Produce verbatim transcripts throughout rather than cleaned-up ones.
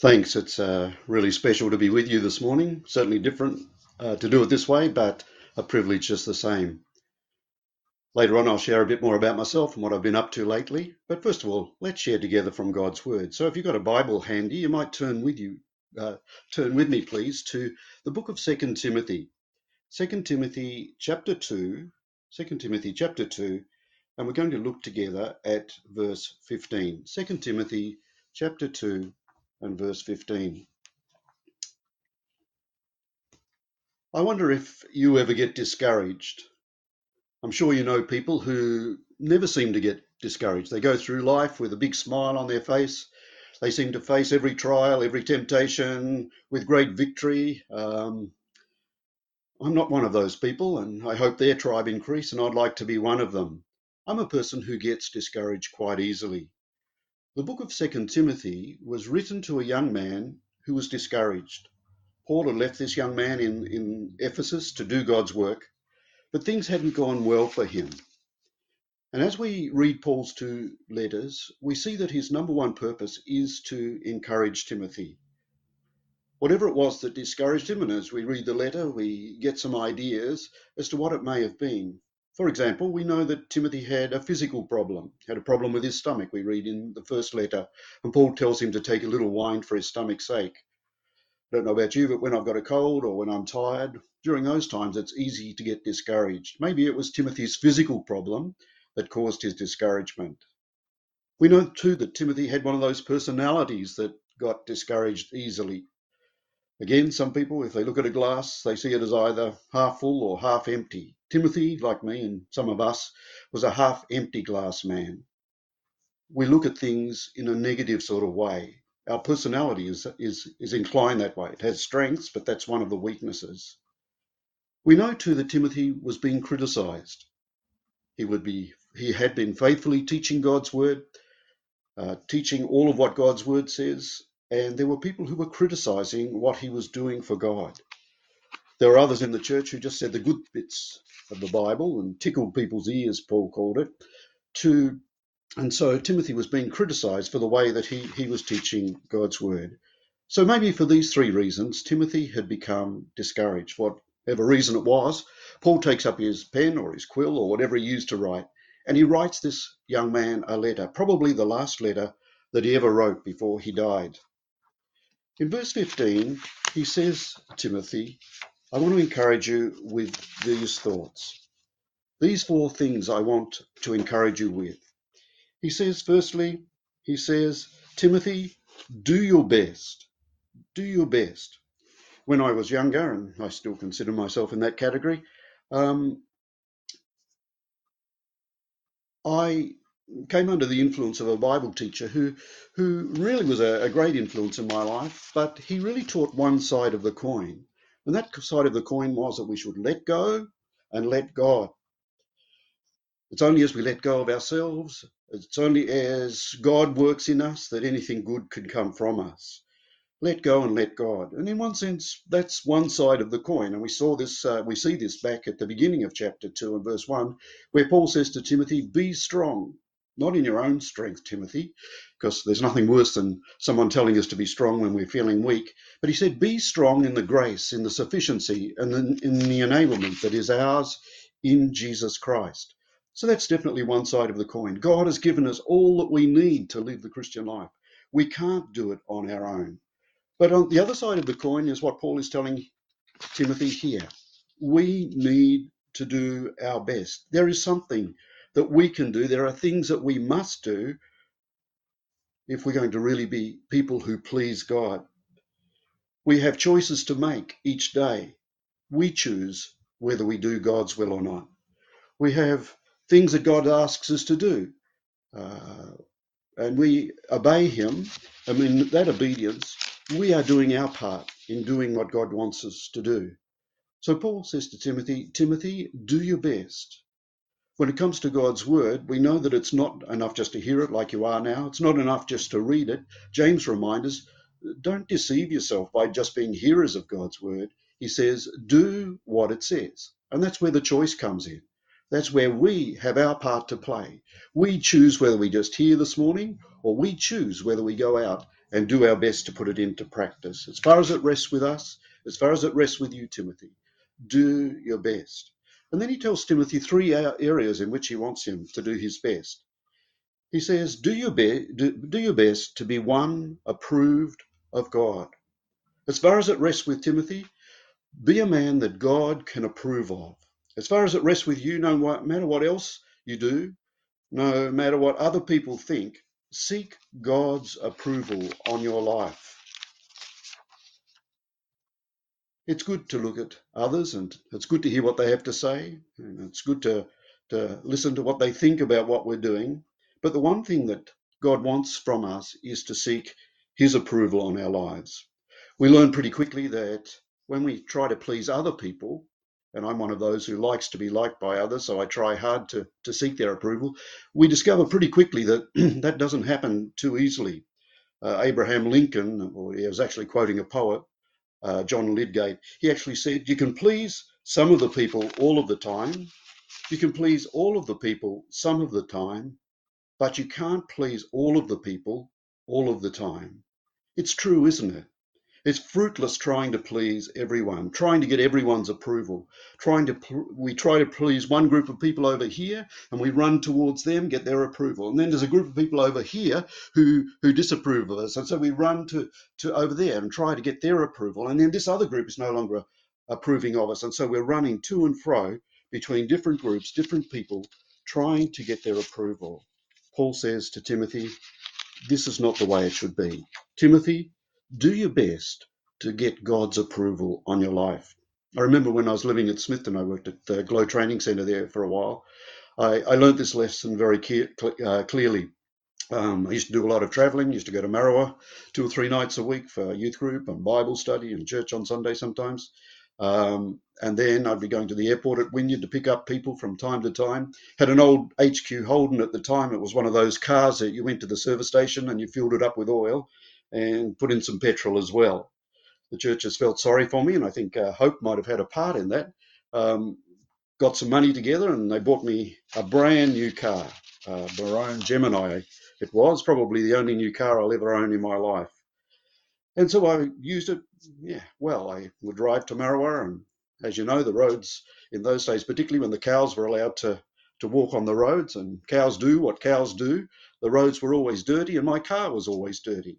Thanks. It's uh, really special to be with you this morning. Certainly different uh, to do it this way, but a privilege just the same. Later on, I'll share a bit more about myself and what I've been up to lately. But first of all, let's share together from God's Word. So if you've got a Bible handy, you might turn with you, uh, turn with me, please, to the book of Second Timothy. Second Timothy chapter two, Second Timothy chapter two, and we're going to look together at verse fifteen. Second Timothy chapter two and verse fifteen. I wonder if you ever get discouraged. I'm sure you know people who never seem to get discouraged. They go through life with a big smile on their face. They seem to face every trial, every temptation with great victory. Um, I'm not one of those people, and I hope their tribe increase, and I'd like to be one of them. I'm a person who gets discouraged quite easily. The book of Second Timothy was written to a young man who was discouraged. Paul had left this young man in, in Ephesus to do God's work, but things hadn't gone well for him. And as we read Paul's two letters, we see that his number one purpose is to encourage Timothy. Whatever it was that discouraged him, and as we read the letter, we get some ideas as to what it may have been. For example, we know that Timothy had a physical problem, had a problem with his stomach, we read in the first letter, and Paul tells him to take a little wine for his stomach's sake. I don't know about you, but when I've got a cold or when I'm tired, during those times it's easy to get discouraged. Maybe it was Timothy's physical problem that caused his discouragement. We know too that Timothy had one of those personalities that got discouraged easily. Again, some people, if they look at a glass, they see it as either half full or half empty. Timothy, like me and some of us, was a half empty glass man. We look at things in a negative sort of way. Our personality is, is, is inclined that way. It has strengths, but that's one of the weaknesses. We know too that Timothy was being criticized. He would be, he had been faithfully teaching God's word, uh, teaching all of what God's word says, and there were people who were criticizing what he was doing for God. There were others in the church who just said the good bits of the Bible and tickled people's ears, Paul called it, to And so Timothy was being criticized for the way that he, he was teaching God's word. So maybe for these three reasons, Timothy had become discouraged. Whatever reason it was, Paul takes up his pen or his quill or whatever he used to write, and he writes this young man a letter, probably the last letter that he ever wrote before he died. In verse fifteen, he says, Timothy, I want to encourage you with these thoughts. These four things I want to encourage you with. He says, firstly, he says, Timothy, do your best. Do your best. When I was younger, and I still consider myself in that category, um, I came under the influence of a Bible teacher who, who really was a, a great influence in my life, but he really taught one side of the coin. And that side of the coin was that we should let go and let God. It's only as we let go of ourselves, it's only as God works in us that anything good can come from us. Let go and let God. And in one sense, that's one side of the coin. And we saw this, uh, we see this back at the beginning of chapter two and verse one, where Paul says to Timothy, be strong, not in your own strength, Timothy, because there's nothing worse than someone telling us to be strong when we're feeling weak. But he said, be strong in the grace, in the sufficiency, and in the enablement that is ours in Jesus Christ. So that's definitely one side of the coin. God has given us all that we need to live the Christian life. We can't do it on our own. But on the other side of the coin is what Paul is telling Timothy here. We need to do our best. There is something that we can do. There are things that we must do if we're going to really be people who please God. We have choices to make each day. We choose whether we do God's will or not. We have things that God asks us to do, uh, and we obey him. And in that obedience, we are doing our part in doing what God wants us to do. So Paul says to Timothy, Timothy, do your best. When it comes to God's word, we know that it's not enough just to hear it like you are now. It's not enough just to read it. James reminds us, don't deceive yourself by just being hearers of God's word. He says, do what it says. And that's where the choice comes in. That's where we have our part to play. We choose whether we just hear this morning or we choose whether we go out and do our best to put it into practice. As far as it rests with us, as far as it rests with you, Timothy, do your best. And then he tells Timothy three areas in which he wants him to do his best. He says, do your, be- do, do your best to be one approved of God. As far as it rests with Timothy, be a man that God can approve of. As far as it rests with you, no matter what else you do, no matter what other people think, seek God's approval on your life. It's good to look at others, and it's good to hear what they have to say, and it's good to, to listen to what they think about what we're doing. But the one thing that God wants from us is to seek his approval on our lives. We learn pretty quickly that when we try to please other people, and I'm one of those who likes to be liked by others, so I try hard to, to seek their approval, we discover pretty quickly that that doesn't happen too easily. Uh, Abraham Lincoln, or he was actually quoting a poet, uh, John Lydgate, he actually said, you can please some of the people all of the time, you can please all of the people some of the time, but you can't please all of the people all of the time. It's true, isn't it? It's fruitless trying to please everyone, trying to get everyone's approval, trying to we try to please one group of people over here, and we run towards them, get their approval. And then there's a group of people over here who who disapprove of us, and so we run to to over there and try to get their approval. And then this other group is no longer approving of us, and so we're running to and fro between different groups, different people, trying to get their approval. Paul says to Timothy, this is not the way it should be. Timothy, do your best to get God's approval on your life. I remember when I was living at Smithton, I worked at the Glow Training Centre there for a while. I, I learned this lesson very uh, clearly. Um, I used to do a lot of travelling, used to go to Marrowa two or three nights a week for youth group and Bible study and church on Sunday sometimes. Um, and then I'd be going to the airport at Wynyard to pick up people from time to time. Had an old H Q Holden at the time. It was one of those cars that you went to the service station and you filled it up with oil and put in some petrol as well. The churches felt sorry for me, and I think uh, Hope might have had a part in that. Um, got some money together and they bought me a brand new car, uh, Barone Gemini. It was probably the only new car I'll ever own in my life. And so I used it, yeah, well, I would drive to Marrowa, and as you know, the roads in those days, particularly when the cows were allowed to, to walk on the roads, and cows do what cows do, the roads were always dirty, and my car was always dirty.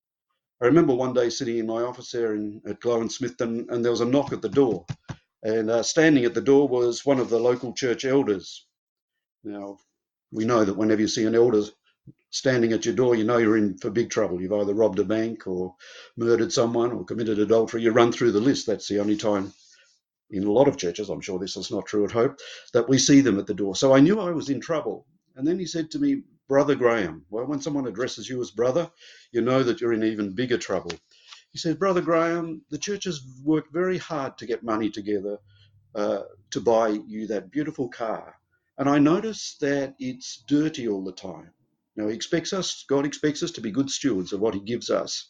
I remember one day sitting in my office there in, at Glow and Smithton, and there was a knock at the door, and uh, standing at the door was one of the local church elders. Now, we know that whenever you see an elder standing at your door, you know you're in for big trouble. You've either robbed a bank or murdered someone or committed adultery. You run through the list. That's the only time in a lot of churches, I'm sure this is not true at Hope, that we see them at the door. So I knew I was in trouble. And then he said to me, Brother Graham. Well, when someone addresses you as brother, you know that you're in even bigger trouble. He said, Brother Graham, the church has worked very hard to get money together uh, to buy you that beautiful car. And I notice that it's dirty all the time. Now, he expects us, God expects us to be good stewards of what he gives us.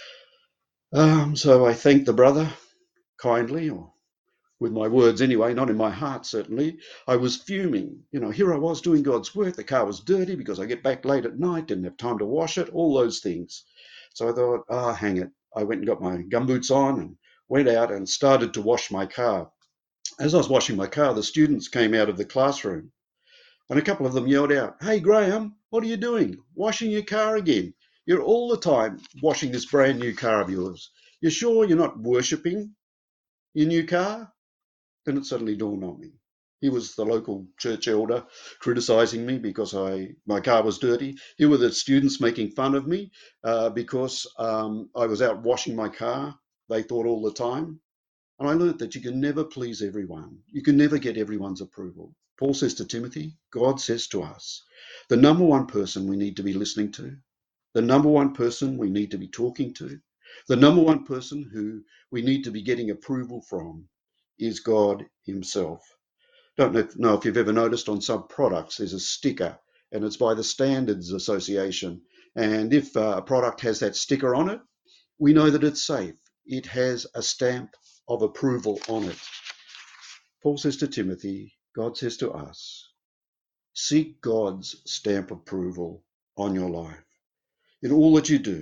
Um, so I thanked the brother kindly, or with my words anyway, not in my heart certainly. I was fuming. You know, here I was doing God's work. The car was dirty because I get back late at night, didn't have time to wash it, all those things. So I thought, ah, oh, hang it. I went and got my gumboots on and went out and started to wash my car. As I was washing my car, the students came out of the classroom. And a couple of them yelled out, Hey, Graham, what are you doing? Washing your car again. You're all the time washing this brand new car of yours. You're sure you're not worshipping your new car? Then it suddenly dawned on me. He was the local church elder criticising me because I my car was dirty. Here were the students making fun of me uh, because um, I was out washing my car, they thought all the time. And I learned that you can never please everyone. You can never get everyone's approval. Paul says to Timothy, God says to us, the number one person we need to be listening to, the number one person we need to be talking to, the number one person who we need to be getting approval from is God himself. Don't know if you've ever noticed on some products there's a sticker, and it's by the Standards Association. And if a product has that sticker on it, we know that it's safe. It has a stamp of approval on it. Paul says to Timothy, God says to us, seek God's stamp of approval on your life. In all that you do,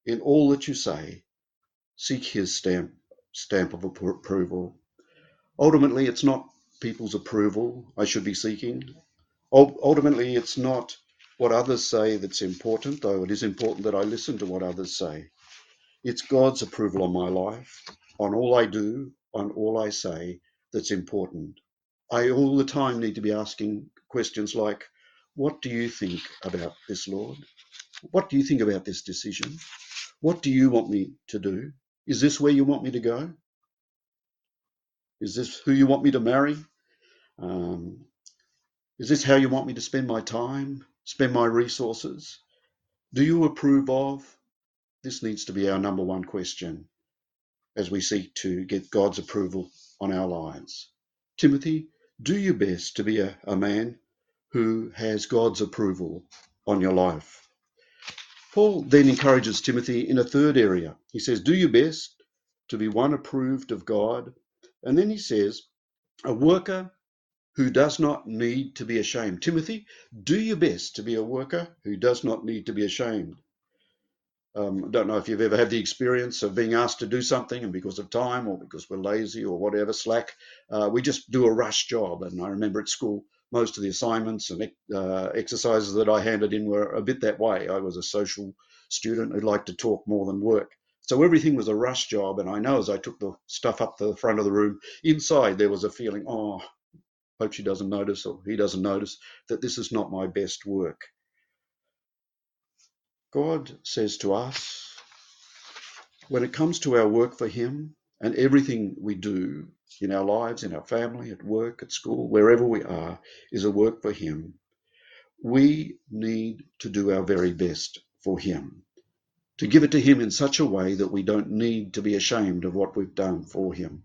In all that you say, seek his stamp, stamp of approval. Ultimately, it's not people's approval I should be seeking. Ultimately, it's not what others say that's important, though it is important that I listen to what others say. It's God's approval on my life, on all I do, on all I say that's important. I all the time need to be asking questions like, what do you think about this, Lord? What do you think about this decision? What do you want me to do? Is this where you want me to go? Is this who you want me to marry? Um, is this how you want me to spend my time, spend my resources? Do you approve of? This needs to be our number one question as we seek to get God's approval on our lives. Timothy, do your best to be a, a man who has God's approval on your life. Paul then encourages Timothy in a third area. He says, do your best to be one approved of God. And then he says, a worker who does not need to be ashamed. Timothy, do your best to be a worker who does not need to be ashamed. Um, I don't know if you've ever had the experience of being asked to do something and because of time or because we're lazy or whatever, slack, uh, we just do a rush job. And I remember at school, most of the assignments and uh, exercises that I handed in were a bit that way. I was a social student who liked to talk more than work. So everything was a rush job. And I know as I took the stuff up to the front of the room, inside there was a feeling, oh, hope she doesn't notice or he doesn't notice that this is not my best work. God says to us, when it comes to our work for him and everything we do in our lives, in our family, at work, at school, wherever we are, is a work for him, we need to do our very best for him, to give it to him in such a way that we don't need to be ashamed of what we've done for him.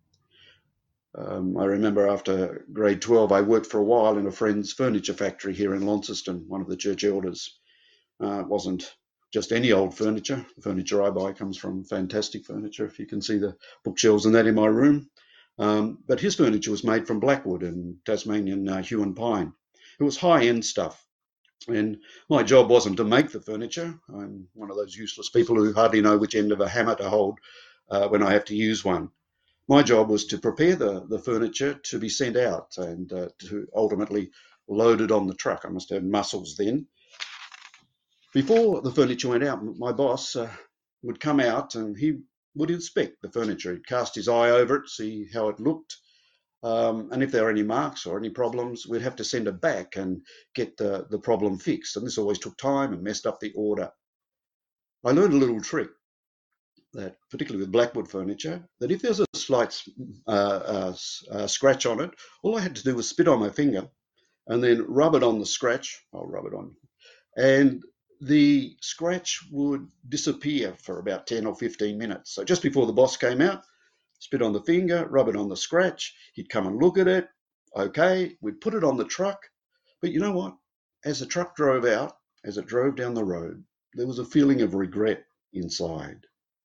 Um, I remember after grade twelve, I worked for a while in a friend's furniture factory here in Launceston, one of the church elders. Uh, it wasn't just any old furniture. The furniture I buy comes from fantastic furniture, if you can see the bookshelves and that in my room. Um, but his furniture was made from Blackwood and Tasmanian uh, Huon pine. It was high-end stuff. And my job wasn't to make the furniture. I'm one of those useless people who hardly know which end of a hammer to hold uh, when I have to use one. My job was to prepare the, the furniture to be sent out and uh, to ultimately load it on the truck. I must have muscles then. Before the furniture went out, my boss uh, would come out and he would inspect the furniture. He'd cast his eye over it, see how it looked. Um, and if there were any marks or any problems, we'd have to send it back and get the, the problem fixed. And this always took time and messed up the order. I learned a little trick that, particularly with Blackwood furniture, that if there's a slight uh, uh, uh, scratch on it, all I had to do was spit on my finger and then rub it on the scratch. I'll rub it on. And the scratch would disappear for about ten or fifteen minutes. So just before the boss came out, spit on the finger, rub it on the scratch. He'd come and look at it. Okay, we'd put it on the truck. But you know what? As the truck drove out, as it drove down the road, there was a feeling of regret inside.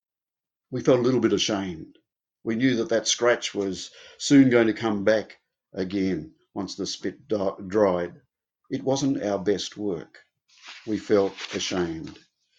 We felt a little bit ashamed. We knew that that scratch was soon going to come back again once the spit dried. It wasn't our best work. We felt ashamed.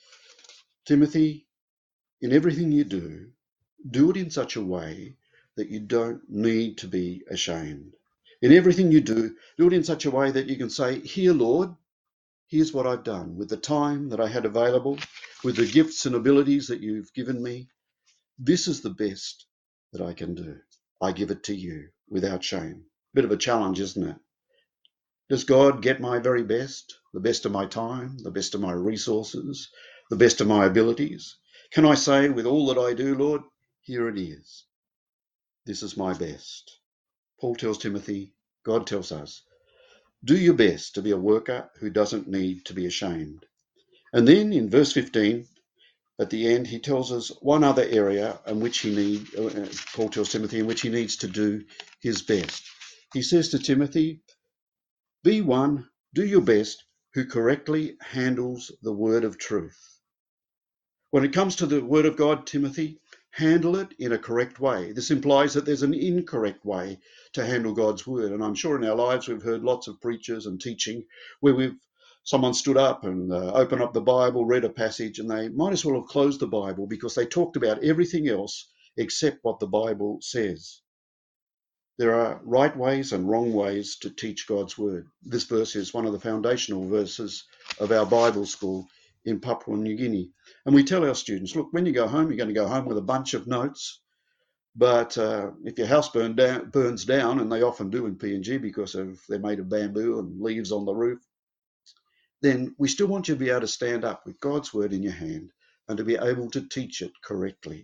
Timothy, in everything you do, do it in such a way that you don't need to be ashamed. In everything you do, do it in such a way that you can say, here, Lord, here's what I've done with the time that I had available, with the gifts and abilities that you've given me. This is the best that I can do. I give it to you without shame. Bit of a challenge, isn't it? Does God get my very best, the best of my time, the best of my resources, the best of my abilities? Can I say with all that I do, Lord, here it is. This is my best. Paul tells Timothy, God tells us, do your best to be a worker who doesn't need to be ashamed. And then in verse fifteen, at the end, he tells us one other area in which he need, uh, Paul tells Timothy, in which he needs to do his best. He says to Timothy, be one, do your best, who correctly handles the word of truth. When it comes to the word of God, Timothy, handle it in a correct way. This implies that there's an incorrect way to handle God's word. And I'm sure in our lives we've heard lots of preachers and teaching where we've someone stood up and uh, opened up the Bible, read a passage, and they might as well have closed the Bible because they talked about everything else except what the Bible says. There are right ways and wrong ways to teach God's word. This verse is one of the foundational verses of our Bible school in Papua New Guinea. And we tell our students, look, when you go home, you're going to go home with a bunch of notes. But uh, if your house burn down, burns down, and they often do in P N G because of they're made of bamboo and leaves on the roof, then we still want you to be able to stand up with God's word in your hand and to be able to teach it correctly.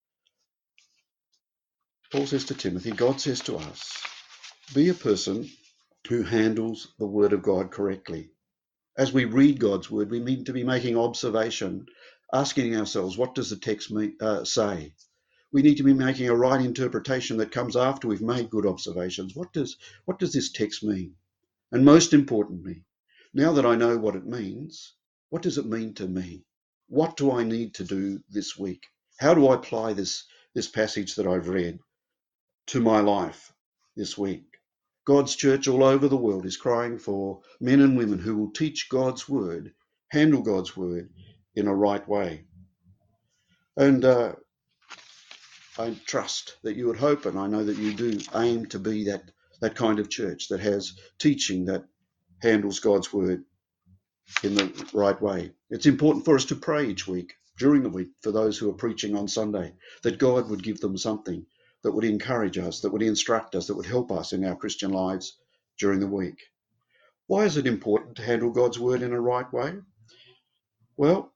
Paul says to Timothy, God says to us, be a person who handles the word of God correctly. As we read God's word, we need to be making observation, asking ourselves, what does the text mean, uh, say? We need to be making a right interpretation that comes after we've made good observations. What does, what does this text mean? And most importantly, now that I know what it means, what does it mean to me? What do I need to do this week? How do I apply this, this passage that I've read to my life this week? God's church all over the world is crying for men and women who will teach God's word, handle God's word in a right way. And uh, I trust that you would hope, and I know that you do, aim to be that, that kind of church that has teaching that handles God's word in the right way. It's important for us to pray each week, during the week, for those who are preaching on Sunday, that God would give them something that would encourage us, that would instruct us, that would help us in our Christian lives during the week. Why is it important to handle God's word in a right way? Well,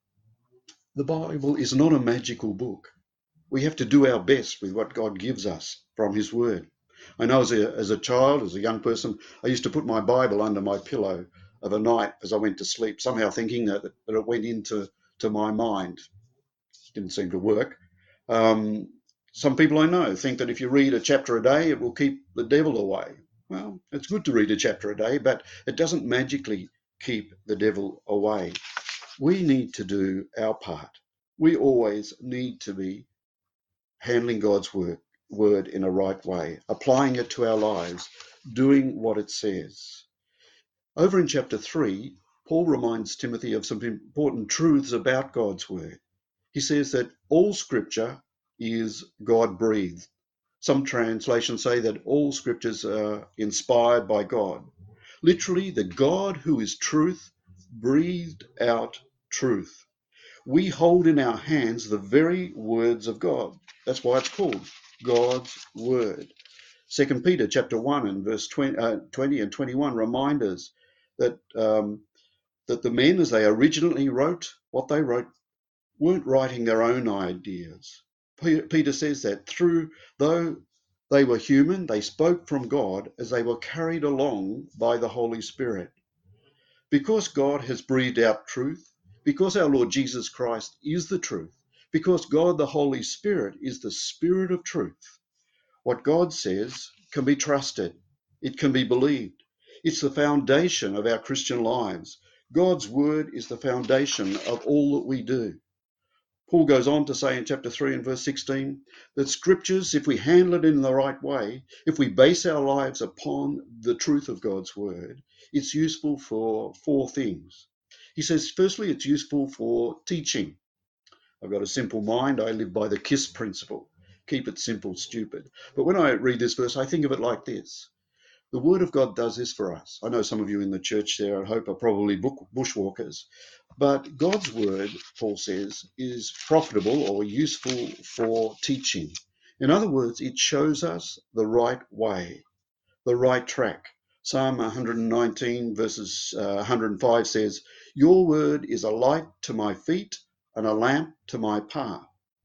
the Bible is not a magical book. We have to do our best with what God gives us from his word. I know as a, as a child, as a young person, I used to put my Bible under my pillow of a night as I went to sleep, somehow thinking that, that it went into to my mind. It didn't seem to work. Um, some people I know think that if you read a chapter a day, it will keep the devil away. Well, it's good to read a chapter a day, but it doesn't magically keep the devil away. We need to do our part. We always need to be handling God's word, word in a right way, applying it to our lives, doing what it says. Over in chapter three, Paul reminds Timothy of some important truths about God's word. He says that all scripture is God-breathed. Some translations say that all scriptures are inspired by God. Literally, the God who is truth breathed out truth. We hold in our hands the very words of God. That's why it's called God's word. Second Peter chapter one and verse twenty, uh, twenty and twenty-one remind us that um, that the men, as they originally wrote what they wrote, weren't writing their own ideas. Peter says that through, though they were human, they spoke from God as they were carried along by the Holy Spirit. Because God has breathed out truth, because our Lord Jesus Christ is the truth, because God the Holy Spirit is the Spirit of truth, what God says can be trusted. It can be believed. It's the foundation of our Christian lives. God's word is the foundation of all that we do. Paul goes on to say in chapter three and verse sixteen that scriptures, if we handle it in the right way, if we base our lives upon the truth of God's word, it's useful for four things. He says, firstly, it's useful for teaching. I've got a simple mind. I live by the KISS principle. Keep it simple, stupid. But when I read this verse, I think of it like this. The word of God does this for us. I know some of you in the church there, I hope, are probably bushwalkers. But God's word, Paul says, is profitable or useful for teaching. In other words, it shows us the right way, the right track. Psalm one nineteen verses uh, one hundred five says, your word is a light to my feet and a lamp to my path.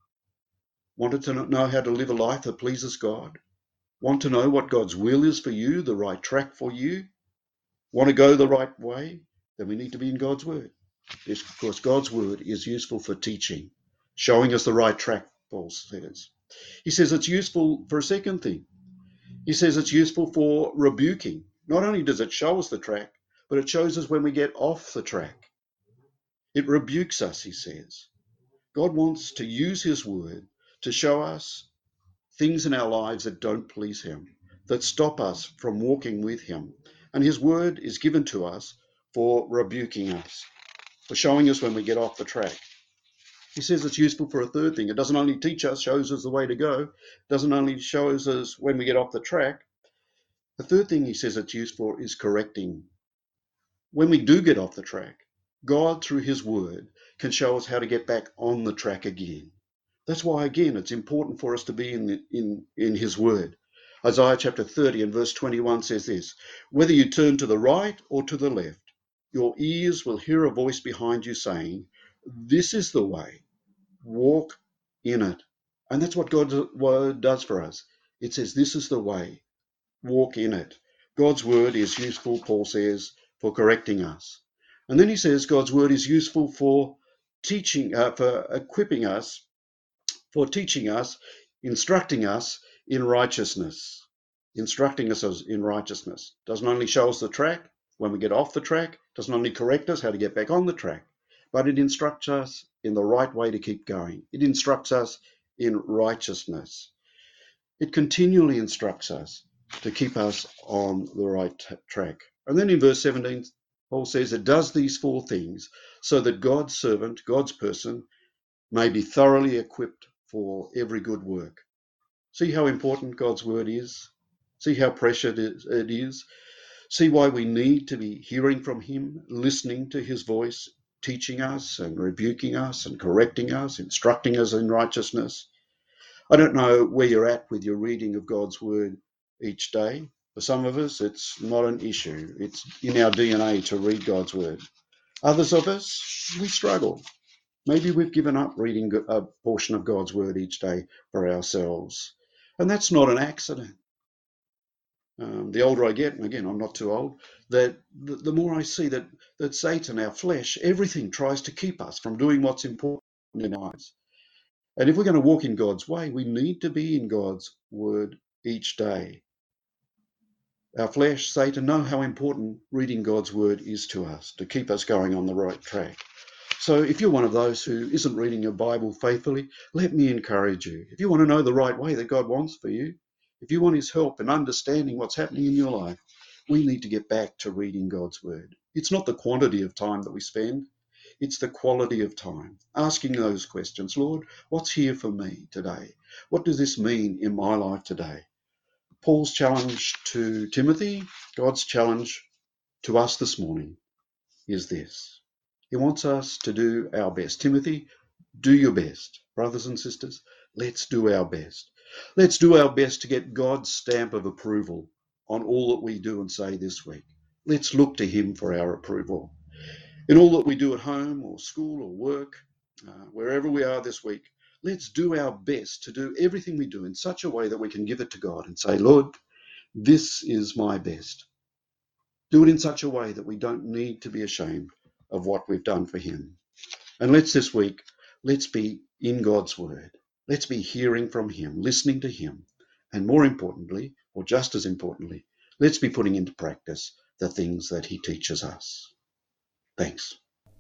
Wanted to know how to live a life that pleases God? Want to know what God's will is for you, the right track for you? Want to go the right way? Then we need to be in God's word. Yes, of course, God's word is useful for teaching, showing us the right track, Paul says. He says it's useful for a second thing. He says it's useful for rebuking. Not only does it show us the track, but it shows us when we get off the track. It rebukes us, he says. God wants to use his word to show us things in our lives that don't please him, that stop us from walking with him. And his word is given to us for rebuking us, for showing us when we get off the track. He says it's useful for a third thing. It doesn't only teach us, shows us the way to go. It doesn't only shows us when we get off the track. The third thing he says it's used for is correcting. When we do get off the track, God, through his word, can show us how to get back on the track again. That's why, again, it's important for us to be in, the, in, in his word. Isaiah chapter thirty and verse twenty-one says this, whether you turn to the right or to the left, your ears will hear a voice behind you saying, this is the way, walk in it. And that's what God's word does for us. It says, this is the way, walk in it. God's word is useful, Paul says, for correcting us. And then he says God's word is useful for teaching, uh, for equipping us, for teaching us, instructing us in righteousness. Instructing us in righteousness. Doesn't only show us the track when we get off the track, doesn't only correct us how to get back on the track, but it instructs us in the right way to keep going. It instructs us in righteousness. It continually instructs us to keep us on the right t- track. And then in verse seventeen, Paul says it does these four things so that God's servant, God's person, may be thoroughly equipped for every good work. See how important God's word is? See how precious it is? See why we need to be hearing from him, listening to his voice, teaching us and rebuking us and correcting us, instructing us in righteousness. I don't know where you're at with your reading of God's word each day. For some of us, it's not an issue. It's in our D N A to read God's word. Others of us, we struggle. Maybe we've given up reading a portion of God's word each day for ourselves. And that's not an accident. Um, the older I get, and again, I'm not too old, that the, the more I see that, that Satan, our flesh, everything tries to keep us from doing what's important in our lives. And if we're going to walk in God's way, we need to be in God's word each day. Our flesh, Satan, know how important reading God's word is to us to keep us going on the right track. So if you're one of those who isn't reading your Bible faithfully, let me encourage you. If you want to know the right way that God wants for you, if you want his help in understanding what's happening in your life, we need to get back to reading God's word. It's not the quantity of time that we spend, it's the quality of time. Asking those questions, Lord, what's here for me today? What does this mean in my life today? Paul's challenge to Timothy, God's challenge to us this morning is this. He wants us to do our best. Timothy, do your best. Brothers and sisters, let's do our best. Let's do our best to get God's stamp of approval on all that we do and say this week. Let's look to him for our approval. In all that we do at home or school or work, uh, wherever we are this week, let's do our best to do everything we do in such a way that we can give it to God and say, Lord, this is my best. Do it in such a way that we don't need to be ashamed of what we've done for him. And let's this week, let's be in God's word. Let's be hearing from him, listening to him. And more importantly, or just as importantly, let's be putting into practice the things that he teaches us. Thanks.